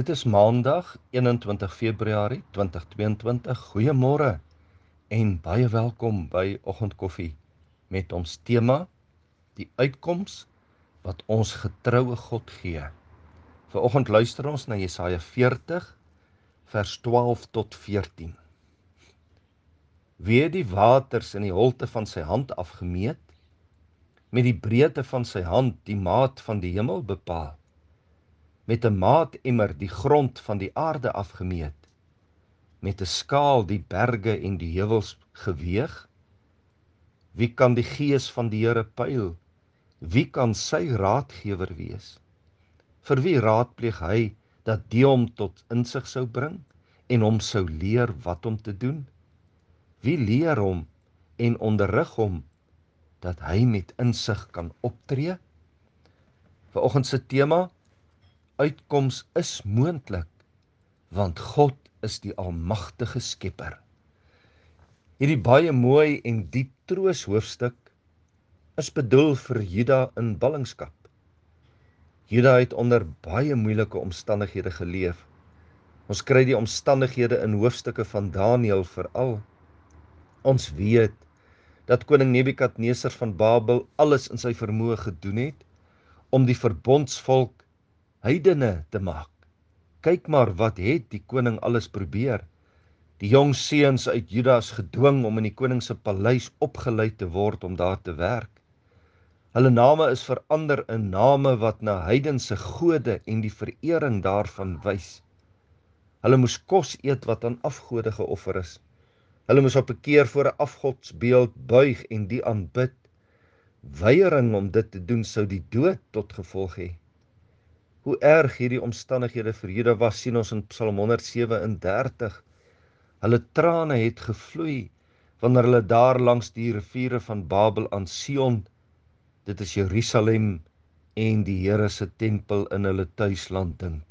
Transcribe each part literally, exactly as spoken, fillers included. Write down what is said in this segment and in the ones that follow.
Dit is maandag eenentwintig Februarie tweeduisend tweeëntwintig. Goeiemôre en baie welkom by Oggendkoffie met ons tema die uitkoms wat ons getroue God gee. Vanoggend luister ons na Jesaja veertig vers twaalf tot veertien. Wie het die waters in die holte van sy hand afgemeet, met die breedte van sy hand die maat van die hemel bepaal, met 'n maatemmer die grond van die aarde afgemeet, met 'n skaal die berge en die heuwels geweeg? Wie kan die gees van die Here pyl? Wie kan sy raadgewer wees? Vir wie raadpleeg hy dat die hom tot insig sou bring en hom sou leer wat om te doen? Wie leer hom en onderrig hom dat hy met insig kan optree? Vanoggend se tema: uitkoms is moontlik, want God is die almagtige skepper. Hierdie baie mooi en diep trooshoofstuk is bedoel vir Juda in ballingskap. Juda het onder baie moeilike omstandighede geleef. Ons kry die omstandighede in hoofstukke van Daniël veral. Ons weet dat koning Nebukadnesar van Babel alles in sy vermoë gedoen het om die verbondsvolk heidene te maak. Kyk maar wat het die koning alles probeer. Die jong seuns uit Juda is gedwing om in die koning se paleis opgelei te word om daar te werk. Hulle name is verander in name wat na heidense gode en die verering daarvan wys. Hulle moes kos eet wat aan afgode geoffer is. Hulle moes op 'n keer voor 'n afgodsbeeld buig en die aanbid. Weiering om dit te doen sou die dood tot gevolg hê. Hoe erg hierdie omstandighede vir Juda was, sien ons in Psalm honderd sewe-en-dertig. Hulle trane het gevloei wanneer hulle daar langs die riviere van Babel aan Sion, dit is Jerusalem, en die Here se tempel in hulle tuisland dink.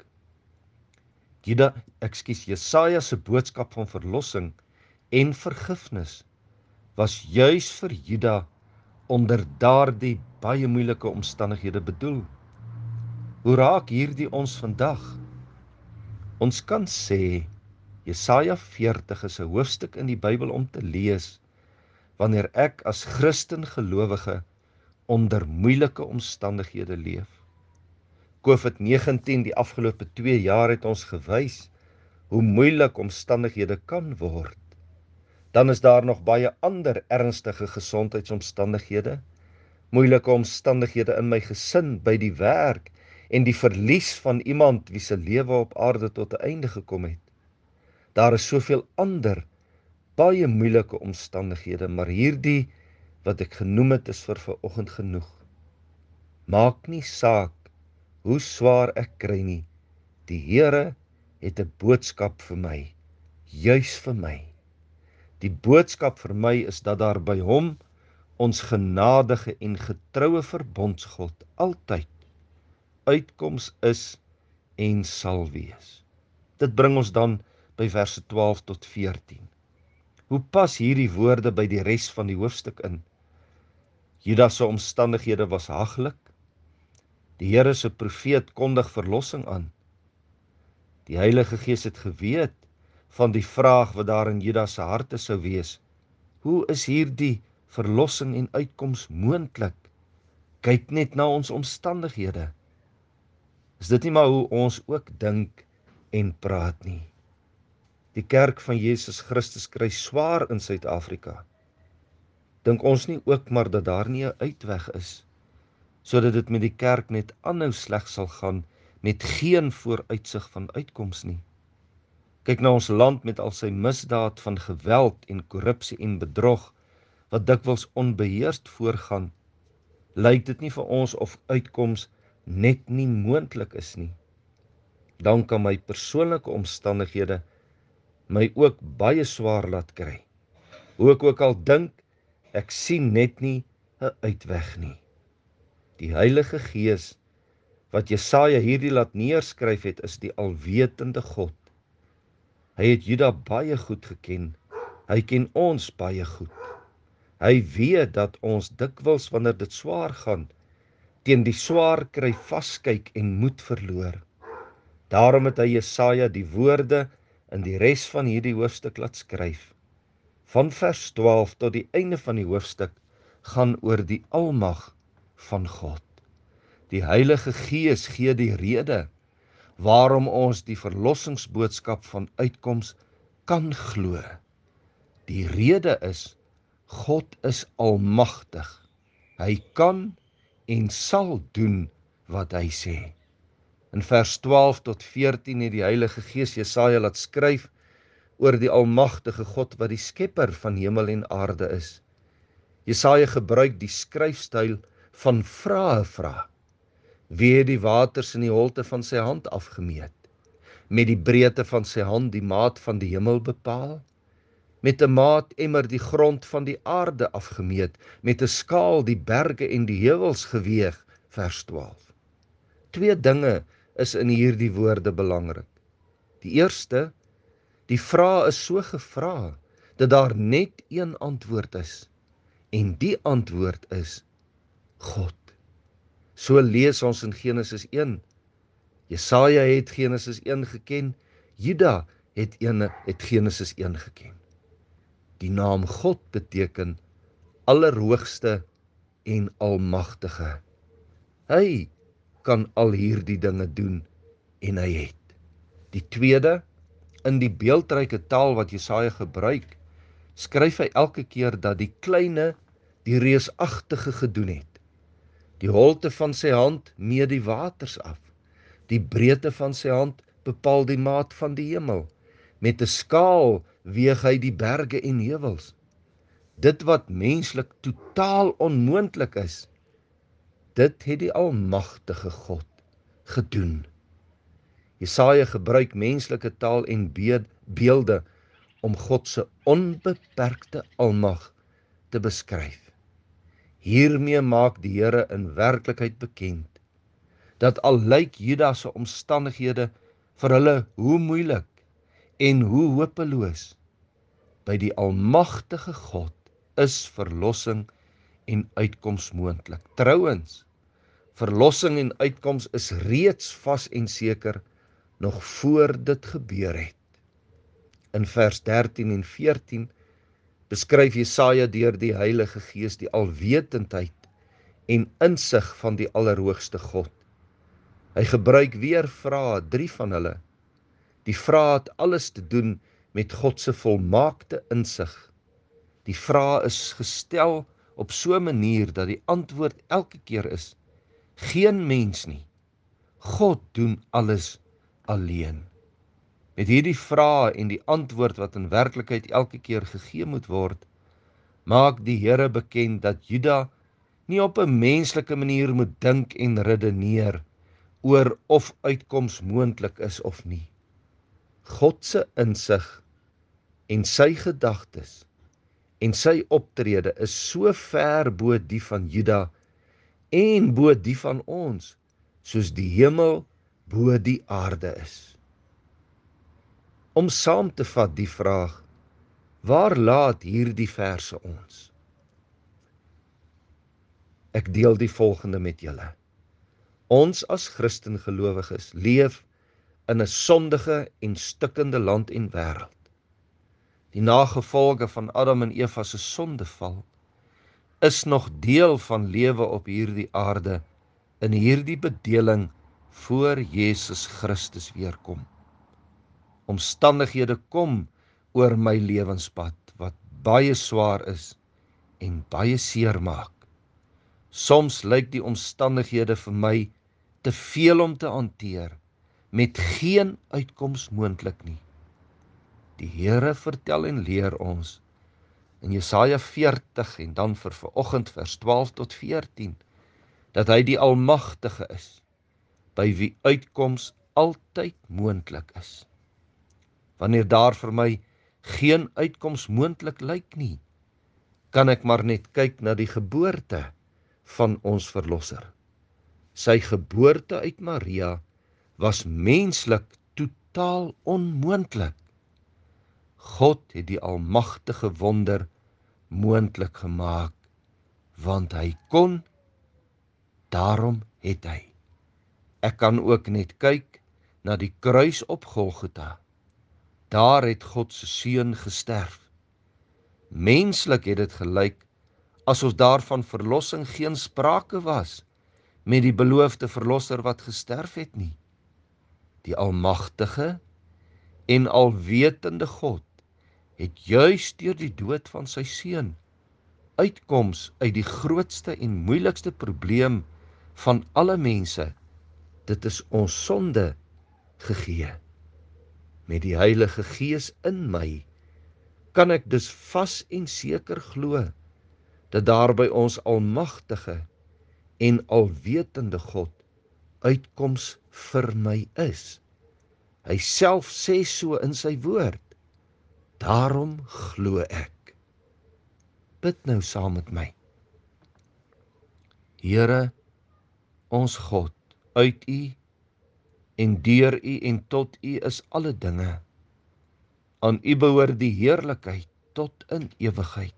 Juda, ekskuus, Jesaja se boodskap van verlossing en vergifnis was juis vir Juda onder daardie baie moeilike omstandighede bedoel. Hoe raak hierdie ons vandag? Ons kan sê Jesaja veertig is 'n hoofstuk in die Bybel om te lees wanneer ek as Christen gelowige onder moeilike omstandighede leef. COVID negentien die afgelope twee jaar het ons gewys hoe moeilik omstandighede kan word. Dan is daar nog baie ander ernstige gesondheidsomstandighede, moeilike omstandighede in my gesin, by die werk en die verlies van iemand wie se lewe op aarde tot 'n einde gekom het. Daar is soveel ander baie moeilike omstandighede, maar hierdie wat ek genoem het is vir vanoggend genoeg. Maak nie saak hoe swaar ek kry nie, die Here het 'n boodskap vir my, juis vir my. Die boodskap vir my is dat daar by hom, ons genadige en getroue verbondsgod, altyd uitkoms is en sal wees. Dit bring ons dan by verse twaalf tot veertien. Hoe pas hierdie woorde by die res van die hoofstuk in? Juda se omstandighede was haglik. Die Here se profeet kondig verlossing aan. Die Heilige Gees het geweet van die vraag wat daar in Juda se harte sou wees. Hoe is hierdie verlossing en uitkoms moontlik? Kyk net na ons omstandighede. Is dit nie maar hoe ons ook dink en praat nie? Die kerk van Jesus Christus kry swaar in Suid-Afrika. Dink ons nie ook maar dat daar nie 'n uitweg is, sodat dit met die kerk net aanhou sleg sal gaan, met geen vooruitsig van uitkoms nie? Kyk na ons land met al sy misdaad van geweld en korrupsie en bedrog, wat dikwels onbeheerst voorgaan. Lyk dit nie vir ons of uitkoms net nie moontlik is nie? Dan kan my persoonlike omstandighede my ook baie swaar laat kry. Hoe ek ook al dink, ek sien net nie 'n uitweg nie. Die Heilige Gees wat Jesaja hierdie laat neerskryf het, is die alwetende God. Hy het Juda baie goed geken, hy ken ons baie goed. Hy weet dat ons dikwels wanneer dit swaar gaan, teen die swaar kry vaskyk en moed verloor. Daarom het hy Jesaja die woorde in die res van hierdie hoofstuk laat skryf. Van vers twaalf tot die einde van die hoofstuk gaan oor die almag van God. Die Heilige Gees gee die rede waarom ons die verlossingsboodskap van Uitkoms kan glo. Die rede is, God is almagtig. Hy kan en sal doen wat hy sê. In vers twaalf tot veertien het die Heilige Gees Jesaja laat skryf oor die almagtige God wat die skepper van hemel en aarde is. Jesaja gebruik die skryfstyl van vrae vra. Wie het die waters in die holte van sy hand afgemeet? Met die breedte van sy hand die maat van die hemel bepaal? Met 'n maatemmer die grond van die aarde afgemeet, met 'n skaal die berge en die heuwels geweeg, vers twaalf. Twee dinge is in hierdie woorde belangrik. Die eerste, die vraag is so gevra, dat daar net een antwoord is, en die antwoord is God. So lees ons in Genesis een. Jesaja het Genesis een geken, Juda het, ene, het Genesis een geken. Die naam God beteken Allerhoogste en Almagtige. Hy kan al hierdie dinge doen en hy het. Die tweede, in die beeldryke taal wat Jesaja gebruik, skryf hy elke keer dat die kleine die reusagtige gedoen het. Die holte van sy hand meet die waters af. Die breedte van sy hand bepaal die maat van die hemel. Met 'n skaal weeg hy die berge en heuwels. Dit wat menslik totaal onmoontlik is, dit het die almagtige God gedoen. Jesaja gebruik menslike taal en beelde om God se onbeperkte almag te beskryf. Hiermee maak die Here in werklikheid bekend dat al lyk Juda se omstandighede vir hulle hoe moeilik en hoe hopeloos, by die almagtige God is verlossing en uitkoms moontlik. Trouwens, verlossing en uitkoms is reeds vas en seker nog voor dit gebeur het. In vers dertien en veertien beskryf Jesaja deur die Heilige Gees die alwetendheid en insig van die Allerhoogste God. Hy gebruik weer vrae, drie van hulle. Die vrae het alles te doen met God se volmaakte insig. Die vraag is gestel op so 'n manier dat die antwoord elke keer is, geen mens nie. God doen alles alleen. Met hierdie vraag en die antwoord wat in werklikheid elke keer gegee moet word, maak die Here bekend dat Juda nie op 'n menslike manier moet dink en redeneer oor of uitkoms moontlik is of nie. God se insig en sy gedagtes en sy optrede is so ver bo die van Juda en bo die van ons, soos die hemel bo die aarde is. Om saam te vat die vraag, waar laat hierdie verse ons? Ek deel die volgende met julle. Ons as Christengelowiges leef in 'n sondige en stikkende land en wêreld. Die nagevolge van Adam en Eva se sondeval is nog deel van lewe op hierdie aarde in hierdie bedeling voor Jesus Christus weer kom. Omstandighede kom oor my lewenspad wat baie swaar is en baie seer maak. Soms lyk die omstandighede vir my te veel om te hanteer, met geen uitkoms moontlik nie. Die Here vertel en leer ons in Jesaja veertig en dan vir vanoggend vers twaalf tot veertien, dat hy die Almagtige is, by wie uitkoms altyd moontlik is. Wanneer daar vir my geen uitkoms moontlik lyk nie, kan ek maar net kyk na die geboorte van ons Verlosser. Sy geboorte uit Maria was menslik totaal onmoontlik. God het die almagtige wonder moontlik gemaak, want hy kon, daarom het hy. Ek kan ook net kyk na die kruis op Golgotha. Daar het God se seun gesterf. Menslik het dit gelyk asof daar van verlossing geen sprake was met die beloofde verlosser wat gesterf het nie. Die almagtige en alwetende God het juis deur die dood van sy seun uitkoms uit die grootste en moeilikste probleem van alle mense, dit is ons sonde, gegee. Met die Heilige Gees in my, kan ek dus vas en seker glo, dat daar by ons almagtige en alwetende God uitkoms vir my is. Hy self sê so in sy woord, daarom glo ek. Bid nou saam met my. Here, ons God, uit U en deur U en tot U is alle dinge. Aan U behoort die heerlikheid tot in ewigheid.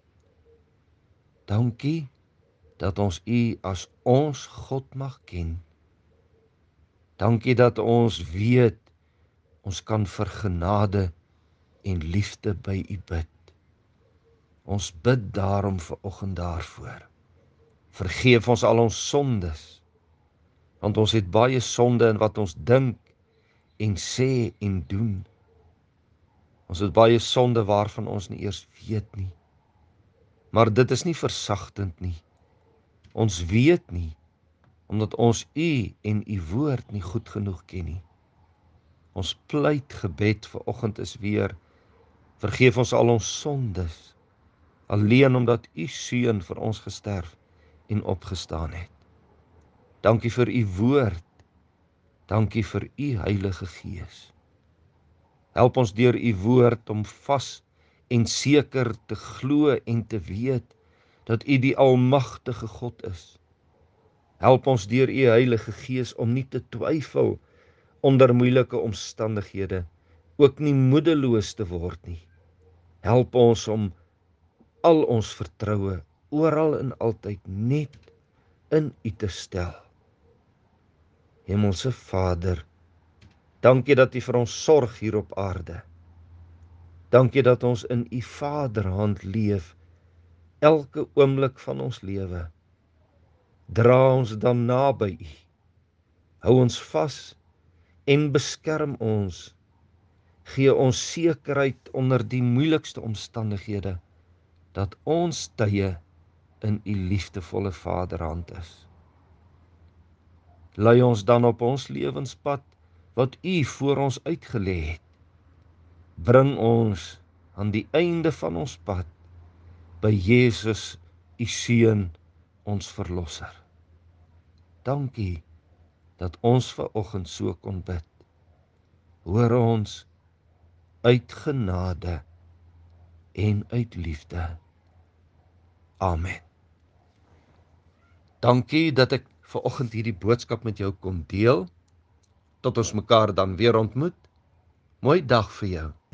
Dankie dat ons U as ons God mag ken. Dankie dat ons weet, ons kan vir genade en liefde by U bid. Ons bid daarom vanoggend daarvoor. Vergeef ons al ons sondes, want ons het baie sonde in wat ons dink en sê en doen. Ons het baie sonde waarvan ons nie eers weet nie. Maar dit is nie versagtend nie. Ons weet nie, omdat ons U en U woord nie goed genoeg ken nie. Ons pleit gebed vanoggend is weer, vergeef ons al ons sondes, alleen omdat U seun vir ons gesterf en opgestaan het. Dankie vir U woord, dankie vir U Heilige Gees. Help ons deur U woord om vas en seker te glo en te weet dat U die almagtige God is. Help ons deur U Heilige Gees om nie te twyfel onder moeilike omstandighede, ook nie moedeloos te word nie. Help ons om al ons vertroue oral en altyd net in U te stel. Hemelse Vader, dankie dat U vir ons sorg hier op aarde. Dankie dat ons in U Vaderhand leef, elke oomblik van ons lewe. Dra ons dan naby U, hou ons vas en beskerm ons, gee ons sekerheid onder die moeilikste omstandighede, dat ons tye in U liefdevolle Vaderhand is. Lei ons dan op ons lewenspad, wat U voor ons uitgelê het. Bring ons aan die einde van ons pad, by Jesus, U Seun, ons Verlosser. Dankie, dat ons vanoggend so kon bid. Hoor ons uit genade en uit liefde. Amen. Dankie dat ek vanoggend hierdie boodskap met jou kon deel. Tot ons mekaar dan weer ontmoet. Mooi dag vir jou.